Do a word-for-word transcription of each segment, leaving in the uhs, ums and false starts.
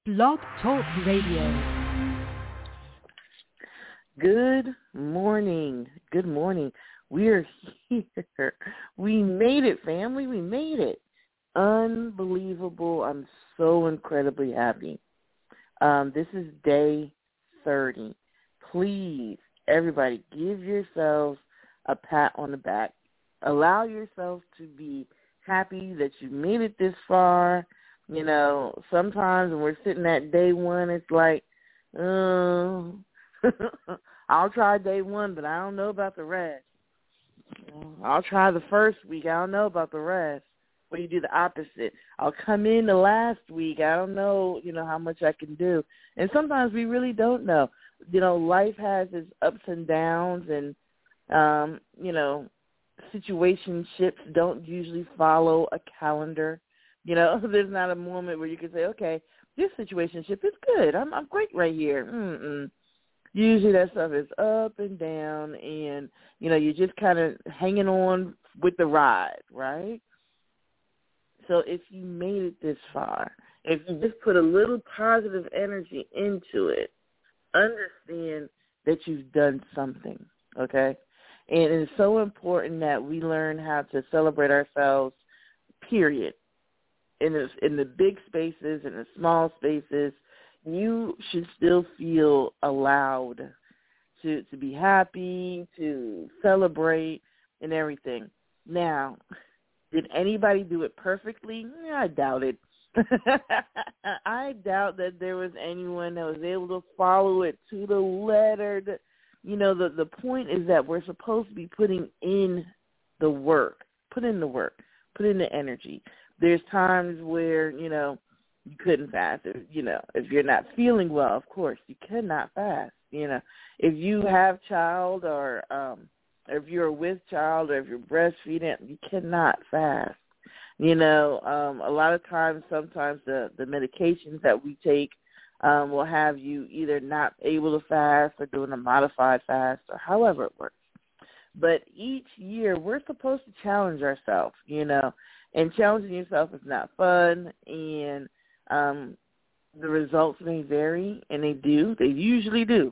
Blog Talk Radio. Good morning. Good morning. We're here. We made it, family. We made it. Unbelievable. I'm so incredibly happy. Um, this is day thirty. Please, everybody, give yourselves a pat on the back. Allow yourself to be happy that you made it this far. You know, sometimes when we're sitting at day one, it's like, oh, I'll try day one, but I don't know about the rest. I'll try the first week. I don't know about the rest. Or you do the opposite. I'll come in the last week. I don't know, you know, how much I can do. And sometimes we really don't know. You know, life has its ups and downs, and, um, you know, situationships don't usually follow a calendar. You know, there's not a moment where you can say, okay, this situationship is good. I'm I'm great right here. Mm-mm. Usually that stuff is up and down, and, you know, you're just kind of hanging on with the ride, right? So if you made it this far, if you just put a little positive energy into it, understand that you've done something, okay? And it's so important that we learn how to celebrate ourselves, period. In the, in the big spaces, in the small spaces, you should still feel allowed to to be happy, to celebrate, and everything. Now, did anybody do it perfectly? I doubt it. I doubt that there was anyone that was able to follow it to the letter. You know, the, the point is that we're supposed to be putting in the work. Put in the work. Put in the energy. There's times where, you know, you couldn't fast. If, you know, if you're not feeling well, of course, you cannot fast. You know, if you have child or um, if you're with child or if you're breastfeeding, you cannot fast. You know, um, a lot of times, sometimes the, the medications that we take um, will have you either not able to fast or doing a modified fast or however it works. But each year, we're supposed to challenge ourselves, you know, and challenging yourself is not fun, and um, the results may vary, and they do. They usually do.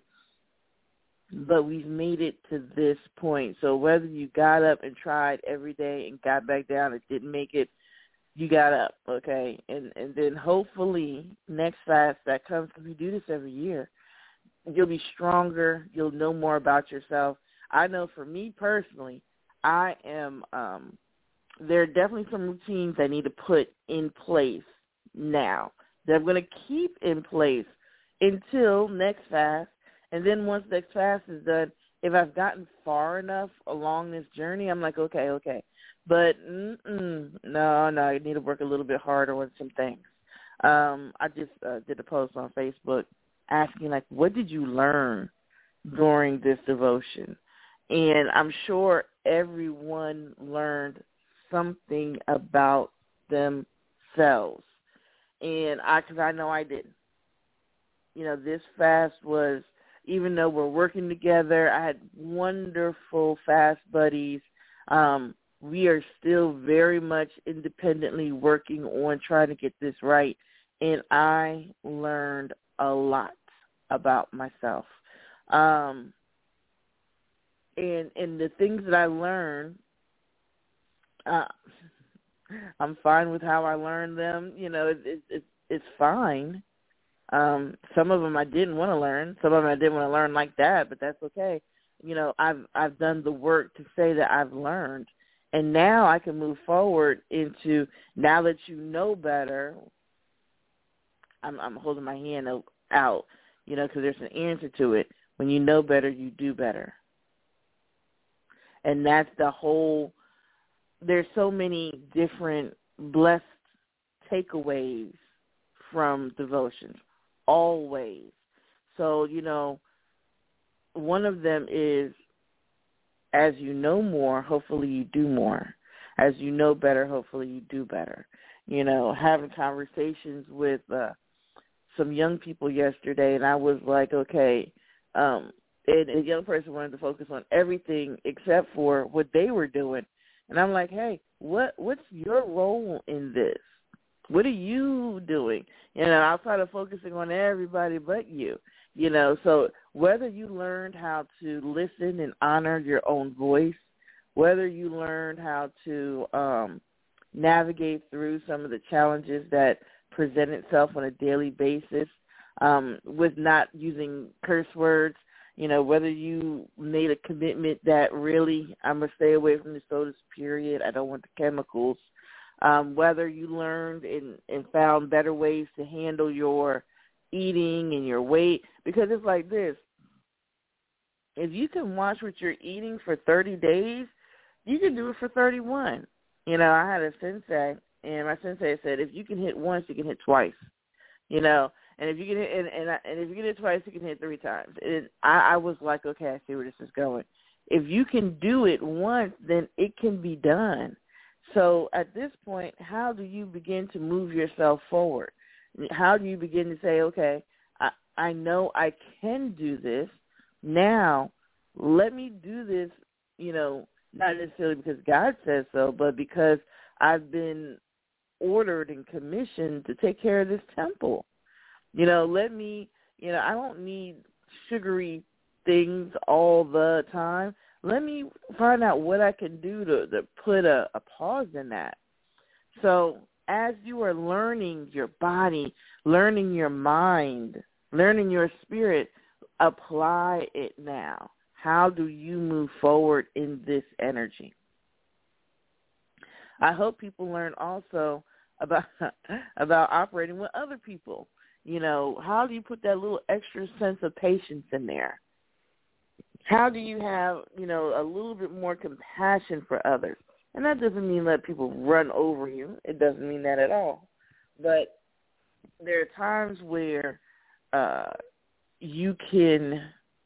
But we've made it to this point. So whether you got up and tried every day and got back down and didn't make it, you got up, okay? And and then hopefully next fast that comes, because we do this every year, you'll be stronger. You'll know more about yourself. I know for me personally, I am um, – there are definitely some routines I need to put in place now that I'm going to keep in place until next fast. And then once next fast is done, if I've gotten far enough along this journey, I'm like, okay, okay. But mm-mm, no, no, I need to work a little bit harder on some things. Um, I just uh, did a post on Facebook asking, like, what did you learn during this devotion? And I'm sure everyone learned something about themselves. And I, because I know I didn't. You know, this fast was, even though we're working together, I had wonderful fast buddies. Um, we are still very much independently working on trying to get this right. And I learned a lot about myself. Um, and, and the things that I learned, Uh, I'm fine with how I learned them. You know, it, it, it, it's fine. Um, some of them I didn't want to learn. Some of them I didn't want to learn like that, but that's okay. You know, I've I've done the work to say that I've learned, and now I can move forward into, now that you know better. I'm, I'm holding my hand out, you know, because there's an answer to it. When you know better, you do better, and that's the whole. There's so many different blessed takeaways from devotions, always. So, you know, one of them is, as you know more, hopefully you do more. As you know better, hopefully you do better. You know, having conversations with uh, some young people yesterday, and I was like, okay, um, and a young person wanted to focus on everything except for what they were doing. And I'm like, hey, what what's your role in this? What are you doing? You know, outside of focusing on everybody but you. You know, so whether you learned how to listen and honor your own voice, whether you learned how to um, navigate through some of the challenges that present itself on a daily basis um, with not using curse words, you know, whether you made a commitment that really I'm going to stay away from the sodas, period, I don't want the chemicals, um, whether you learned and, and found better ways to handle your eating and your weight, because it's like this. If you can watch what you're eating for thirty days, you can do it for thirty-one. You know, I had a sensei, and my sensei said, if you can hit once, you can hit twice. You know, and if you can hit, and, and, I, and if you can hit twice, you can hit three times. And I, I was like, okay, I see where this is going. If you can do it once, then it can be done. So at this point, how do you begin to move yourself forward? How do you begin to say, okay, I, I know I can do this. Now let me do this, you know, not necessarily because God says so, but because I've been ordered and commissioned to take care of this temple. You know, let me, you know, I don't need sugary things all the time. Let me find out what I can do to, to put a, a pause in that. So as you are learning your body, learning your mind, learning your spirit, apply it now. How do you move forward in this energy? I hope people learn also about about operating with other people. You know, how do you put that little extra sense of patience in there? How do you have, you know, a little bit more compassion for others? And that doesn't mean let people run over you. It doesn't mean that at all. But there are times where uh, you can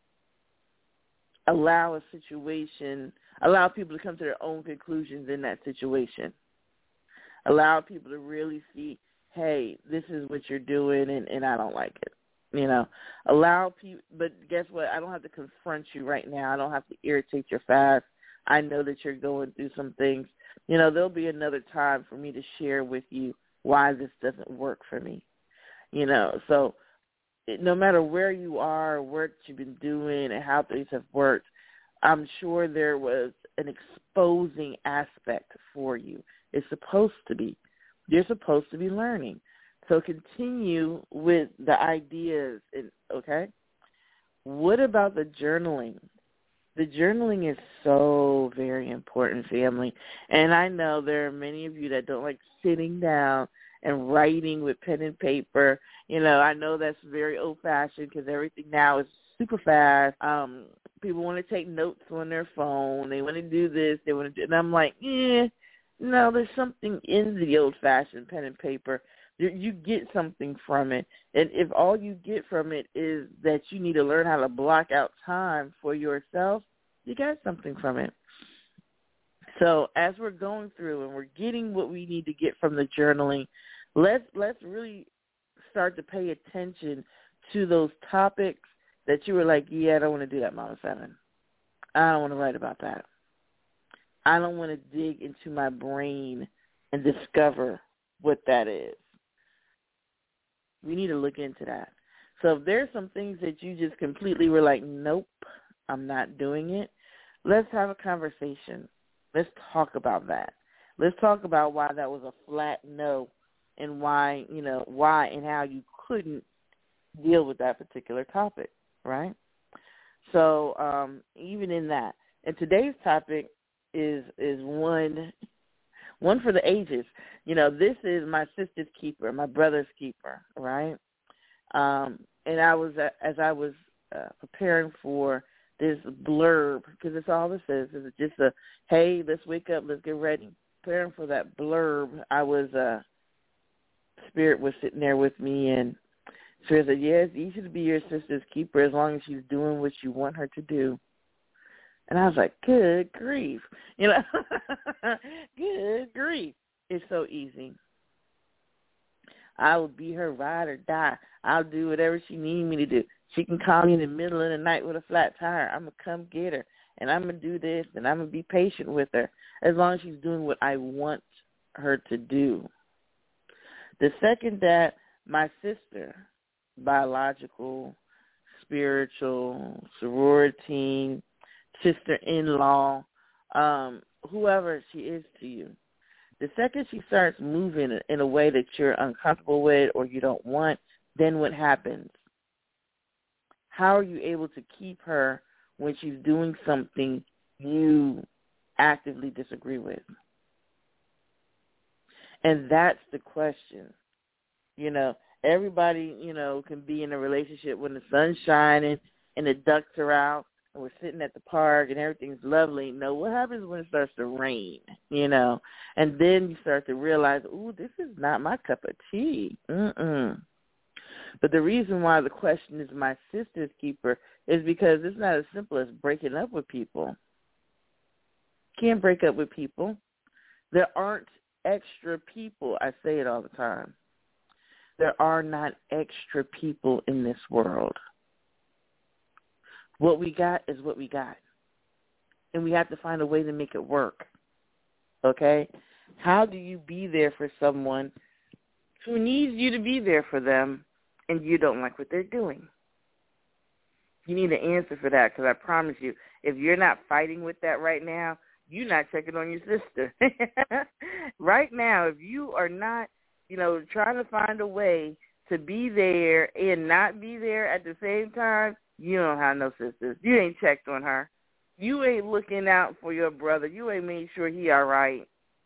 allow a situation, allow people to come to their own conclusions in that situation. Allow people to really see, hey, this is what you're doing, and, and I don't like it. You know, allow people, but guess what? I don't have to confront you right now. I don't have to irritate your fast. I know that you're going through some things. You know, there'll be another time for me to share with you why this doesn't work for me. You know, so it, no matter where you are, what you've been doing, and how things have worked, I'm sure there was an exposing aspect for you. It's supposed to be. You're supposed to be learning. So continue with the ideas, and, okay? What about the journaling? The journaling is so very important, family. And I know there are many of you that don't like sitting down and writing with pen and paper. You know, I know that's very old-fashioned because everything now is super fast. Um, people want to take notes on their phone. They want to do this. They want to do, and I'm like, eh, no, there's something in the old-fashioned pen and paper. You, you get something from it. And if all you get from it is that you need to learn how to block out time for yourself, you got something from it. So as we're going through and we're getting what we need to get from the journaling, let's let's really start to pay attention to those topics that you were like, yeah, I don't want to do that, Mama Seven. I don't want to write about that. I don't want to dig into my brain and discover what that is. We need to look into that. So if there's some things that you just completely were like, nope, I'm not doing it, let's have a conversation. Let's talk about that. Let's talk about why that was a flat no and why, you know, why and how you couldn't deal with that particular topic, right? So um, even in that. And today's topic is is one one for the ages. You know, this is my sister's keeper, my brother's keeper, right? Um, and I was, uh, as I was uh, preparing for this blurb, because it's all this is, it's just a, hey, let's wake up, let's get ready. Preparing for that blurb, I was, uh, Spirit was sitting there with me, and Spirit said, yeah, it's easy to be your sister's keeper as long as she's doing what you want her to do. And I was like, good grief, you know, good grief. It's so easy. I will be her ride or die. I'll do whatever she needs me to do. She can call me in the middle of the night with a flat tire. I'm going to come get her, and I'm going to do this, and I'm going to be patient with her as long as she's doing what I want her to do. The second that my sister, biological, spiritual, sorority, sister-in-law, um, whoever she is to you, the second she starts moving in a way that you're uncomfortable with or you don't want, then what happens? How are you able to keep her when she's doing something you actively disagree with? And that's the question. You know, everybody, you know, can be in a relationship when the sun's shining and the ducks are out and we're sitting at the park and everything's lovely. No, what happens when it starts to rain, you know? And then you start to realize, ooh, this is not my cup of tea. Mm-mm. But the reason why the question is my sister's keeper is because it's not as simple as breaking up with people. Can't break up with people. There aren't extra people. I say it all the time. There are not extra people in this world. What we got is what we got. And we have to find a way to make it work. Okay? How do you be there for someone who needs you to be there for them and you don't like what they're doing? You need an answer for that, because I promise you, if you're not fighting with that right now, you're not checking on your sister. Right now, if you are not, you know, trying to find a way to be there and not be there at the same time, you don't have no sisters. You ain't checked on her. You ain't looking out for your brother. You ain't made sure he all right.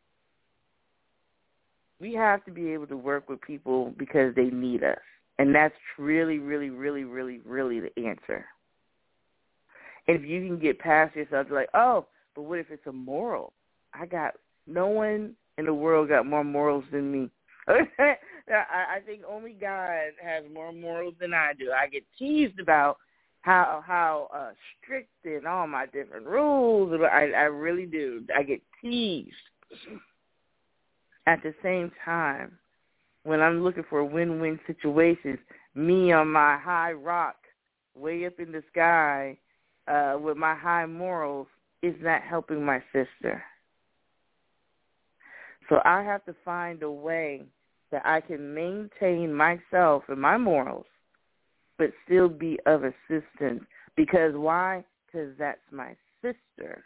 We have to be able to work with people because they need us. And that's really, really, really, really, really the answer. If you can get past yourself, like, oh, but what if it's a moral? I got, no one in the world got more morals than me. I, I think only God has more morals than I do. I get teased about how how uh, strict and all my different rules. I, I really do. I get teased. At the same time, when I'm looking for win-win situations, me on my high rock, way up in the sky, uh, with my high morals, is not helping my sister. So I have to find a way that I can maintain myself and my morals, but still be of assistance. Because why? Because that's my sister.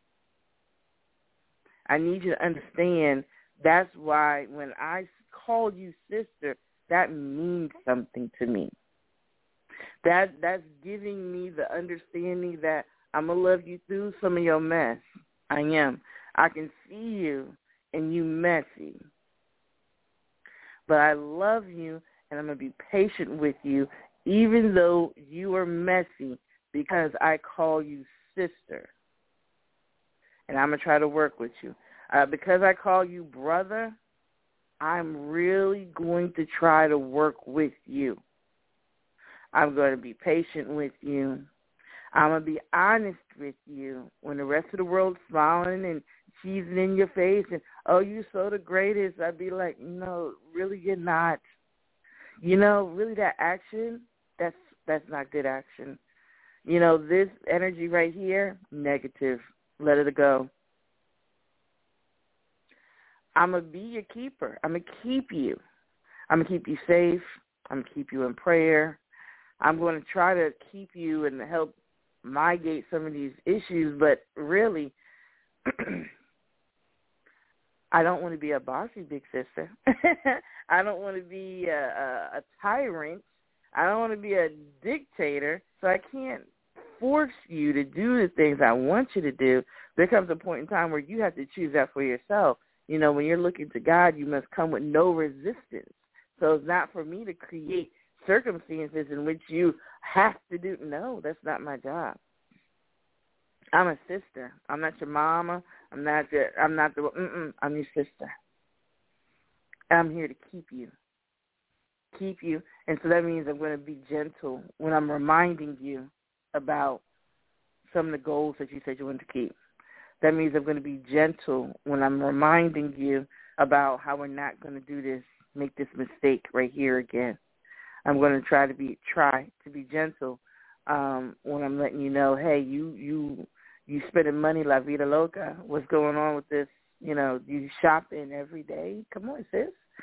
I need you to understand that's why when I call you sister, that means something to me. That that's giving me the understanding that I'm going to love you through some of your mess. I am. I can see you and you messy. But I love you and I'm going to be patient with you even though you are messy because I call you sister. And I'm going to try to work with you. Uh, because I call you brother, I'm really going to try to work with you. I'm going to be patient with you. I'm going to be honest with you. When the rest of the world's smiling and cheesing in your face and, oh, you're so the greatest, I'd be like, no, really you're not. You know, really that action, that's that's not good action. You know, this energy right here, negative. Let it go. I'm going to be your keeper. I'm going to keep you. I'm going to keep you safe. I'm going to keep you in prayer. I'm going to try to keep you and help mitigate some of these issues, but really, I don't want to be a bossy big sister. I don't want to be a, a, a tyrant. I don't want to be a dictator, so I can't force you to do the things I want you to do. There comes a point in time where you have to choose that for yourself. You know, when you're looking to God, you must come with no resistance. So it's not for me to create circumstances in which you have to do. No, that's not my job. I'm a sister. I'm not your mama. I'm not your. I'm not the. Mm-mm, I'm your sister. I'm here to keep you. Keep you, and so that means I'm going to be gentle when I'm reminding you about some of the goals that you said you wanted to keep. That means I'm going to be gentle when I'm reminding you about how we're not going to do this, make this mistake right here again. I'm going to try to be try to be gentle um, when I'm letting you know, hey, you you you spending money la vida loca. What's going on with this? You know, you shopping every day. Come on, sis.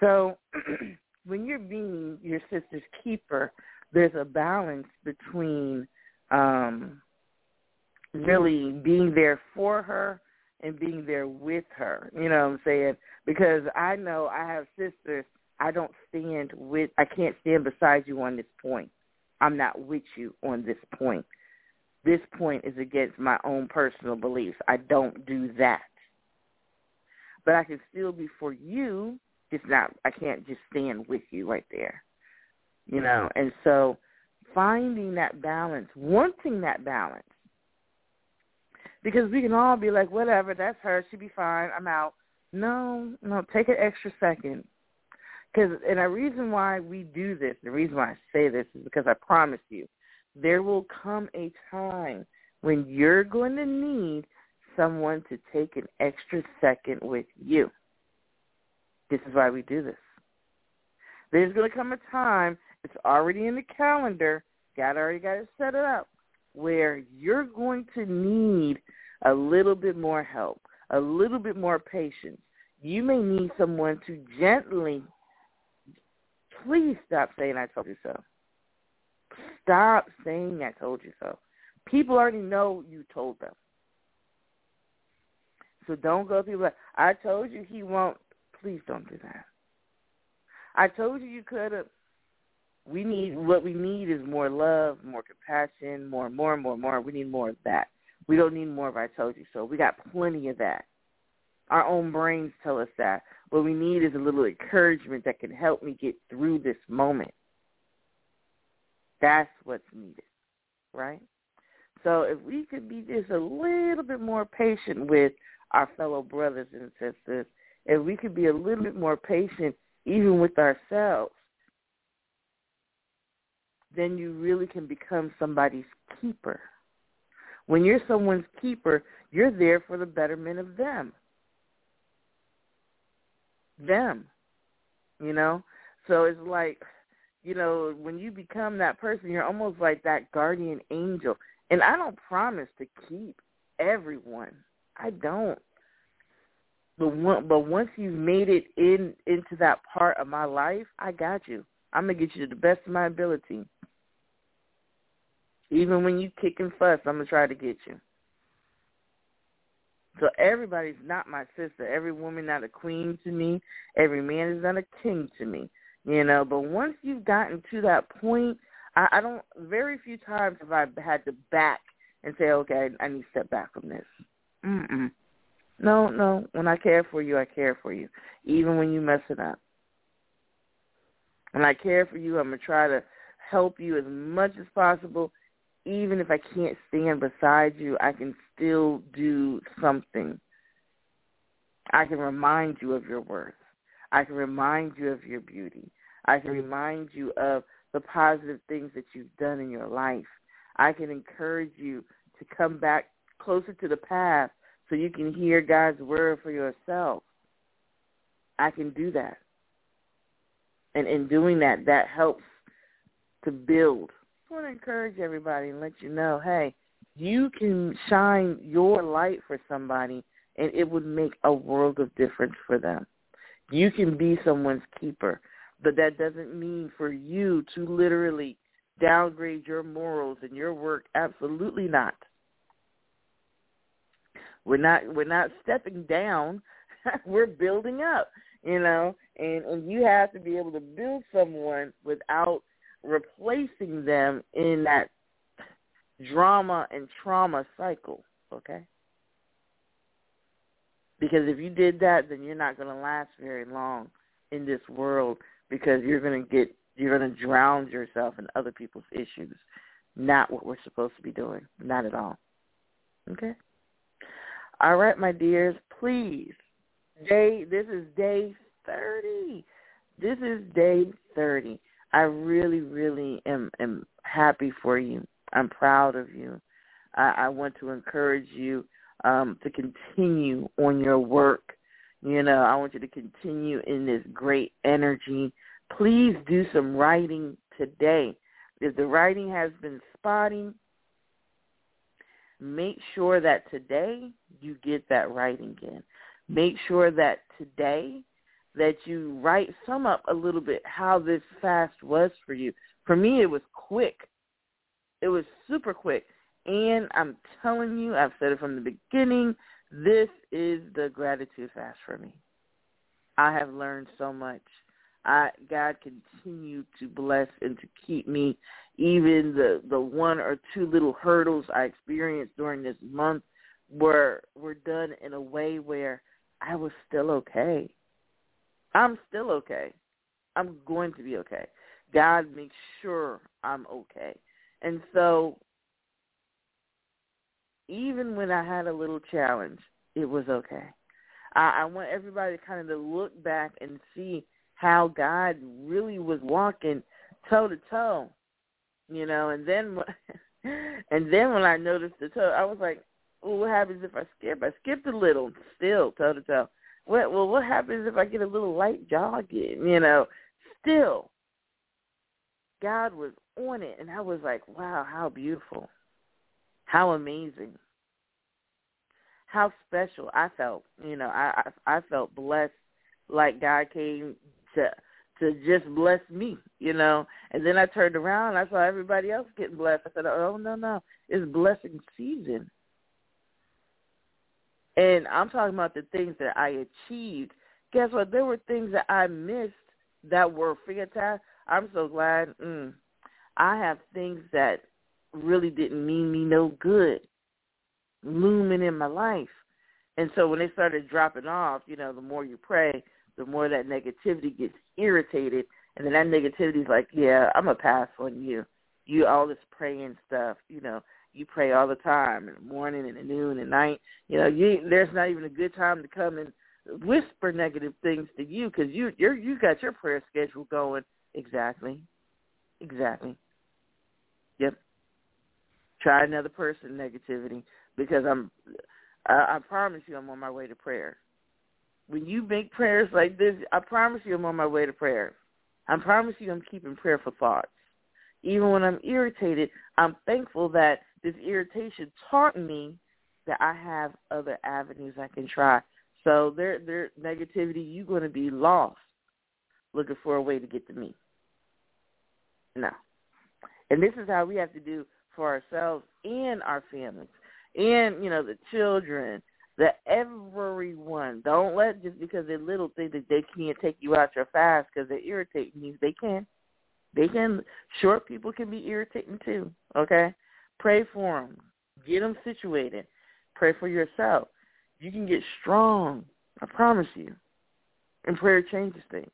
So when you're being your sister's keeper, there's a balance between um, really being there for her and being there with her. You know what I'm saying? Because I know I have sisters, I don't stand with, I can't stand beside you on this point. I'm not with you on this point. This point is against my own personal beliefs. I don't do that. But I can still be for you. It's not, I can't just stand with you right there. You know, and so finding that balance, wanting that balance, because we can all be like, whatever, that's her, she'll be fine, I'm out. No, no, take an extra second. Because, and the reason why we do this, the reason why I say this is because I promise you, there will come a time when you're going to need someone to take an extra second with you. This is why we do this. There's going to come a time, it's already in the calendar, God already got it set it up, where you're going to need a little bit more help, a little bit more patience. You may need someone to gently, please stop saying I told you so. Stop saying I told you so. People already know you told them. So don't go through like, I told you he won't. Please don't do that. I told you you could have. We need, what we need is more love, more compassion, more, more, more, more. We need more of that. We don't need more of I told you so. We got plenty of that. Our own brains tell us that. What we need is a little encouragement that can help me get through this moment. That's what's needed, right? So if we could be just a little bit more patient with our fellow brothers and sisters, if we could be a little bit more patient even with ourselves, then you really can become somebody's keeper. When you're someone's keeper, you're there for the betterment of them. Them, you know? So it's like, you know, when you become that person, you're almost like that guardian angel. And I don't promise to keep everyone. I don't. But one, but once you've made it in into that part of my life, I got you. I'm going to get you to the best of my ability. Even when you kick and fuss, I'm going to try to get you. So everybody's not my sister. Every woman not a queen to me. Every man is not a king to me. You know, but once you've gotten to that point, I, I don't, very few times have I had to back and say, okay, I need to step back from this. Mm-mm. No, no. When I care for you, I care for you, even when you mess it up. When I care for you, I'm going to try to help you as much as possible. Even if I can't stand beside you, I can still do something. I can remind you of your worth. I can remind you of your beauty. I can remind you of the positive things that you've done in your life. I can encourage you to come back closer to the path so you can hear God's word for yourself. I can do that. And in doing that, that helps to build. I want to encourage everybody and let you know, hey, you can shine your light for somebody and it would make a world of difference for them. You can be someone's keeper, but that doesn't mean for you to literally downgrade your morals and your work. Absolutely not. We're not we're not stepping down. We're building up, you know, and, and you have to be able to build someone without replacing them in that drama and trauma cycle, okay? Because if you did that, then you're not going to last very long in this world because you're going to get, you're going to drown yourself in other people's issues. Not what we're supposed to be doing. Not at all. Okay? All right, my dears, please. Day, this is day thirty. This is day thirty. I really, really am, am happy for you. I'm proud of you. I, I want to encourage you um, to continue on your work. You know, I want you to continue in this great energy. Please do some writing today. If the writing has been spotty, make sure that today you get that writing in. Make sure that today that you write, sum up a little bit how this fast was for you. For me, it was quick. It was super quick. And I'm telling you, I've said it from the beginning, this is the gratitude fast for me. I have learned so much. I, God continue to bless and to keep me. Even the, the one or two little hurdles I experienced during this month were were done in a way where I was still okay. I'm still okay. I'm going to be okay. God makes sure I'm okay. And so even when I had a little challenge, it was okay. I, I want everybody to kind of to look back and see how God really was walking toe to toe, you know. And then, and then when I noticed the toe, I was like, "Well, what happens if I skip? I skipped a little, still toe to toe. What? Well, what happens if I get a little light jogging? You know, still." God was on it, and I was like, "Wow, how beautiful, how amazing." How special I felt. You know, I, I I felt blessed, like God came to to just bless me, you know. And then I turned around and I saw everybody else getting blessed. I said, oh, no, no, it's blessing season. And I'm talking about the things that I achieved. Guess what? There were things that I missed that were fantastic. I'm so glad. Mm, I have things that really didn't mean me no good looming in my life. And so when they started dropping off, you know, the more you pray, the more that negativity gets irritated. And then that negativity is like, yeah, I'm going to pass on you. You, all this praying stuff, you know, you pray all the time in the morning and the noon and night. You know, you, there's not even a good time to come and whisper negative things to you because you, you're, you got your prayer schedule going. Exactly. Exactly. Yep. Try another person negativity. Because I'm, I, I promise you I'm on my way to prayer. When you make prayers like this, I promise you I'm on my way to prayer. I promise you I'm keeping prayerful thoughts. Even when I'm irritated, I'm thankful that this irritation taught me that I have other avenues I can try. So their their negativity, you're going to be lost looking for a way to get to me. No. And this is how we have to do for ourselves and our families. And, you know, the children, the everyone. Don't let just because they're little think that they can't take you out your fast because they're irritating you. They can. They can. Short people can be irritating too, okay? Pray for them. Get them situated. Pray for yourself. You can get strong. I promise you. And prayer changes things.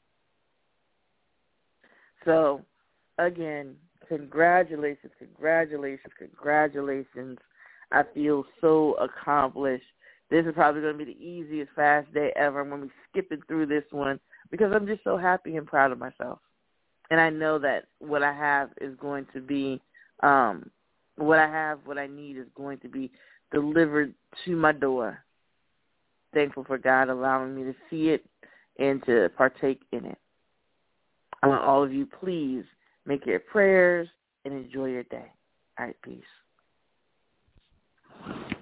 So, again, congratulations, congratulations, congratulations. I feel so accomplished. This is probably going to be the easiest fast day ever. I'm going to be skipping through this one because I'm just so happy and proud of myself. And I know that what I have is going to be, um, what I have, what I need is going to be delivered to my door. Thankful for God allowing me to see it and to partake in it. I want all of you, please, make your prayers and enjoy your day. All right, peace.